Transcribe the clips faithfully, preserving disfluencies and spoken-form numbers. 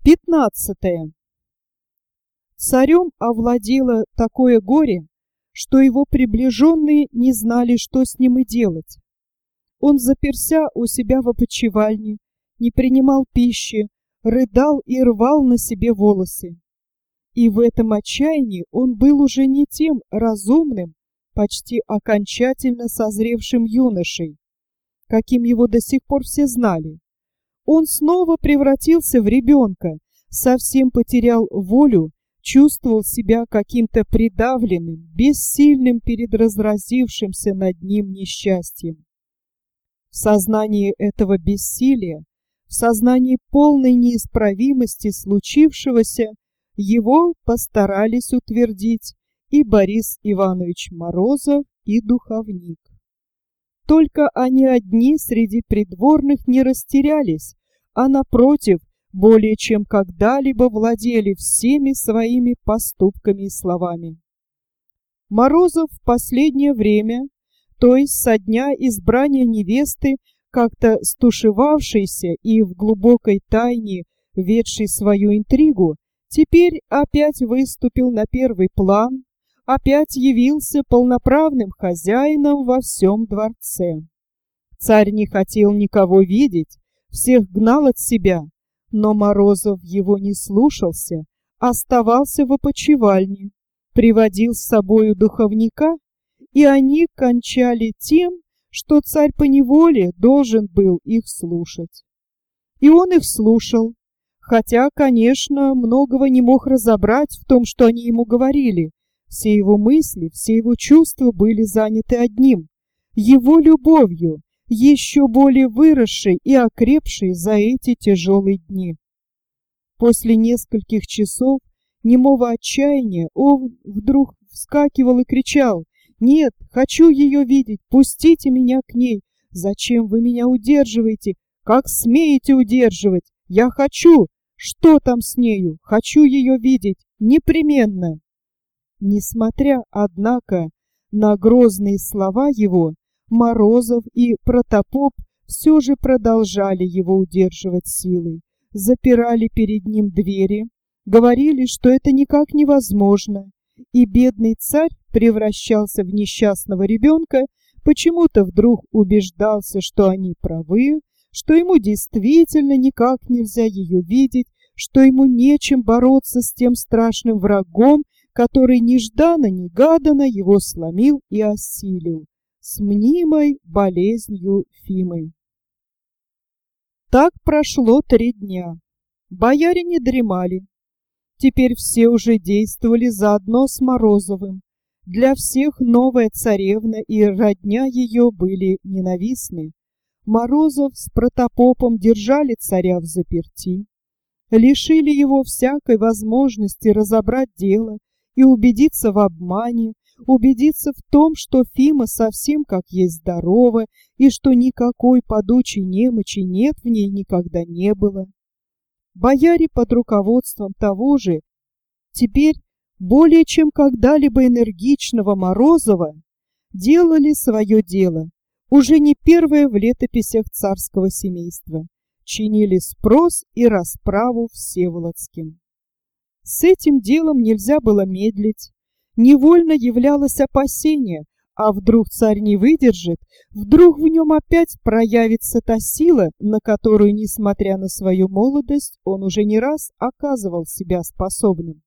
Пятнадцатое. Царем овладело такое горе, что его приближенные не знали, что с ним и делать. Он заперся у себя в опочивальне, не принимал пищи, рыдал и рвал на себе волосы. И в этом отчаянии он был уже не тем разумным, почти окончательно созревшим юношей, каким его до сих пор все знали. Он снова превратился в ребенка, совсем потерял волю, чувствовал себя каким-то придавленным, бессильным перед разразившимся над ним несчастьем. В сознании этого бессилия, в сознании полной неисправимости случившегося, его постарались утвердить и Борис Иванович Морозов, и духовник. Только они одни среди придворных не растерялись, а напротив, более чем когда-либо владели всеми своими поступками и словами. Морозов в последнее время, то есть со дня избрания невесты, как-то стушевавшийся и в глубокой тайне ведший свою интригу, теперь опять выступил на первый план, опять явился полноправным хозяином во всем дворце. Царь не хотел никого видеть, всех гнал от себя, но Морозов его не слушался, оставался в опочивальне, приводил с собою духовника, и они кончали тем, что царь поневоле должен был их слушать. И он их слушал, хотя, конечно, многого не мог разобрать в том, что они ему говорили. Все его мысли, все его чувства были заняты одним — его любовью, еще более выросшей и окрепшей за эти тяжелые дни. После нескольких часов немого отчаяния он вдруг вскакивал и кричал: «Нет, хочу ее видеть, пустите меня к ней! Зачем вы меня удерживаете? Как смеете удерживать? Я хочу! Что там с нею? Хочу ее видеть! Непременно!» Несмотря, однако, на грозные слова его, Морозов и Протопоп все же продолжали его удерживать силой, запирали перед ним двери, говорили, что это никак невозможно, и бедный царь превращался в несчастного ребенка, почему-то вдруг убеждался, что они правы, что ему действительно никак нельзя ее видеть, что ему нечем бороться с тем страшным врагом, который нежданно-негаданно его сломил и осилил, с мнимой болезнью Фимы. Так прошло три дня. Бояре не дремали. Теперь все уже действовали заодно с Морозовым. Для всех новая царевна и родня ее были ненавистны. Морозов с Протопопом держали царя взаперти, лишили его всякой возможности разобрать дело и убедиться в обмане, убедиться в том, что Фима совсем как есть здорова, и что никакой падучей немочи нет в ней, никогда не было. Бояре под руководством того же, теперь более чем когда-либо энергичного Морозова, делали свое дело, уже не первое в летописях царского семейства, чинили спрос и расправу всеволодским. С этим делом нельзя было медлить. Невольно являлось опасение, а вдруг царь не выдержит, вдруг в нем опять проявится та сила, на которую, несмотря на свою молодость, он уже не раз оказывал себя способным.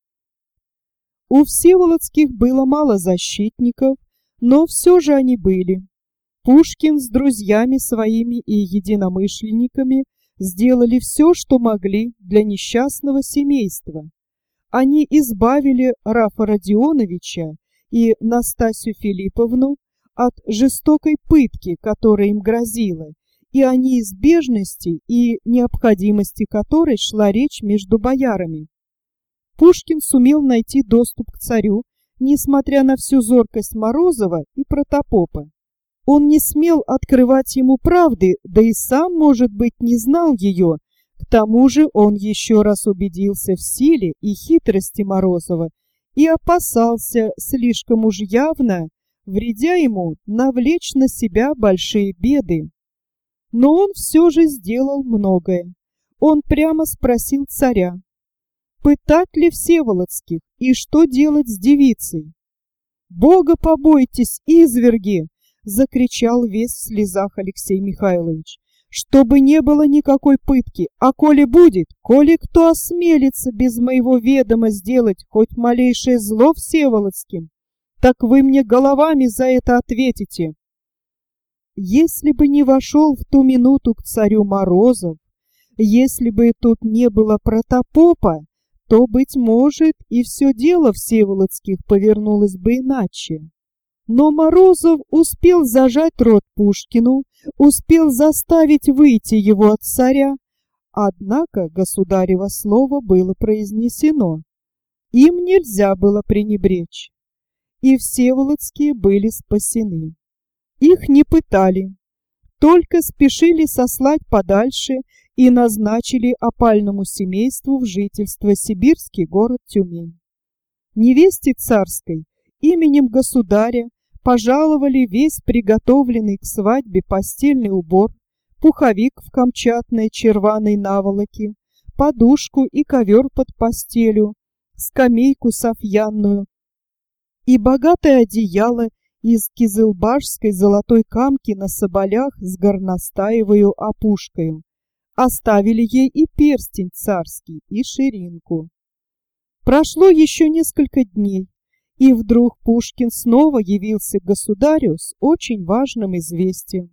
У всеволодских было мало защитников, но все же они были. Пушкин с друзьями своими и единомышленниками сделали все, что могли для несчастного семейства. Они избавили Рафа Родионовича и Настасью Филипповну от жестокой пытки, которая им грозила, и о неизбежности и необходимости которой шла речь между боярами. Пушкин сумел найти доступ к царю, несмотря на всю зоркость Морозова и Протопопа. Он не смел открывать ему правды, да и сам, может быть, не знал ее. К тому же он еще раз убедился в силе и хитрости Морозова и опасался слишком уж явно, вредя ему, навлечь на себя большие беды. Но он все же сделал многое. он прямо спросил царя, пытать ли Всеволодских и что делать с девицей. «Бога побойтесь, изверги!» — закричал весь в слезах Алексей Михайлович. «Чтобы не было никакой пытки, а коли будет, коли кто осмелится без моего ведома сделать хоть малейшее зло Всеволодским, так вы мне головами за это ответите». Если бы не вошел в ту минуту к царю Морозов, если бы тут не было протопопа, то, быть может, и все дело Всеволодских повернулось бы иначе. Но Морозов успел зажать рот Пушкину, успел заставить выйти его от царя, однако государево слово было произнесено. Им нельзя было пренебречь, и Всеволодские были спасены. Их не пытали, только спешили сослать подальше и назначили опальному семейству в жительство сибирский город Тюмень. Невесте царской именем государя пожаловали весь приготовленный к свадьбе постельный убор, пуховик в камчатной черваной наволоке, подушку и ковер под постелью, скамейку софьянную и богатое одеяло из кизылбашской золотой камки на соболях с горностаевою опушкою. Оставили ей и перстень царский, и ширинку. Прошло еще несколько дней, и вдруг Пушкин снова явился к государю с очень важным известием.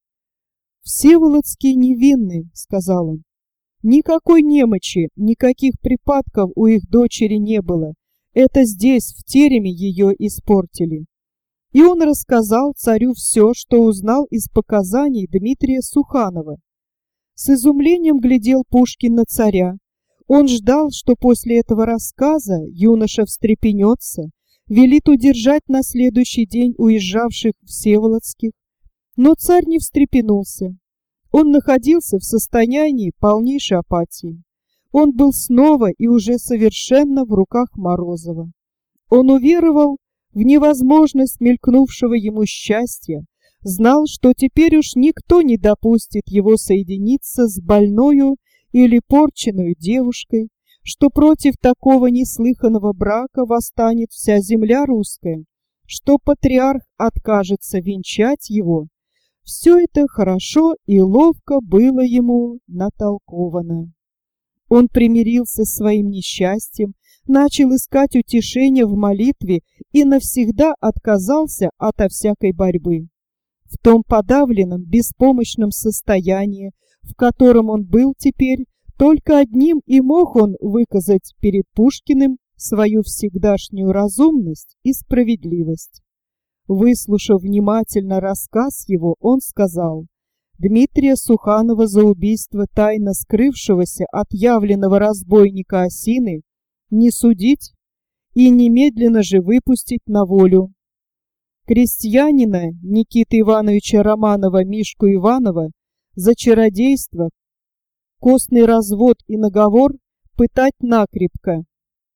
«Всеволодские невинны», — сказал он. «Никакой немочи, никаких припадков у их дочери не было. Это здесь, в тереме, ее испортили». И он рассказал царю все, что узнал из показаний Дмитрия Суханова. С изумлением глядел Пушкин на царя. Он ждал, что после этого рассказа юноша встрепенется, велит удержать на следующий день уезжавших Всеволодских. Но царь не встрепенулся. Он находился в состоянии полнейшей апатии. Он был снова и уже совершенно в руках Морозова. Он уверовал в невозможность мелькнувшего ему счастья, знал, что теперь уж никто не допустит его соединиться с больною или порченную девушкой, что против такого неслыханного брака восстанет вся земля русская, что патриарх откажется венчать его. Все это хорошо и ловко было ему натолковано. Он примирился с своим несчастьем, начал искать утешения в молитве и навсегда отказался ото всякой борьбы. В том подавленном, беспомощном состоянии, в котором он был теперь, только одним и мог он выказать перед Пушкиным свою всегдашнюю разумность и справедливость. Выслушав внимательно рассказ его, он сказал: «Дмитрия Суханова за убийство тайно скрывшегося от явленного разбойника Осины не судить и немедленно же выпустить на волю. Крестьянина Никиты Ивановича Романова Мишку Иванова за чародейство, костный развод и наговор пытать накрепко».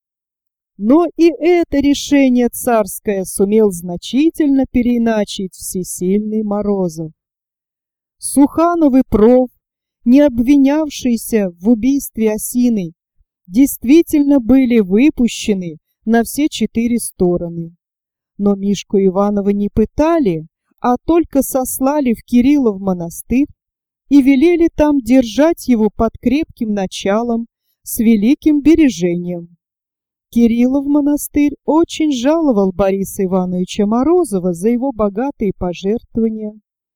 Но и это решение царское сумел значительно переиначить всесильный Морозов. Суханов и проф, не обвинявшиеся в убийстве Осины, действительно были выпущены на все четыре стороны. Но Мишку Иванова не пытали, а только сослали в Кириллов монастырь и велели там держать его под крепким началом с великим бережением. Кириллов монастырь очень жаловал Бориса Ивановича Морозова за его богатые пожертвования.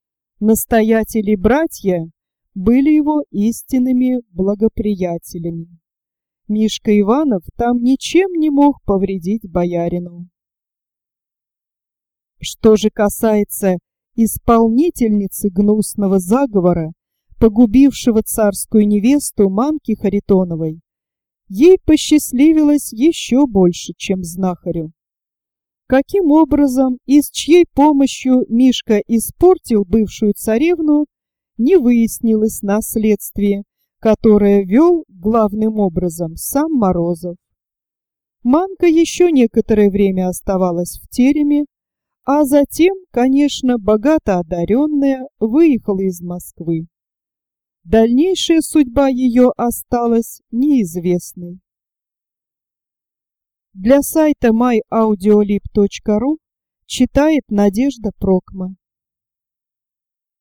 Настоятели-братья были его истинными благоприятелями. Мишка Иванов там ничем не мог повредить боярину. Что же касается исполнительницы гнусного заговора, погубившего царскую невесту Манки Харитоновой, ей посчастливилось еще больше, чем знахарю. Каким образом и с чьей помощью Мишка испортил бывшую царевну, не выяснилось на следствии, которое вел главным образом сам Морозов. Манка еще некоторое время оставалась в тереме, а затем, конечно, богато одаренная, выехала из Москвы. Дальнейшая судьба ее осталась неизвестной. Для сайта май аудиолиб точка ру читает Надежда Прокма.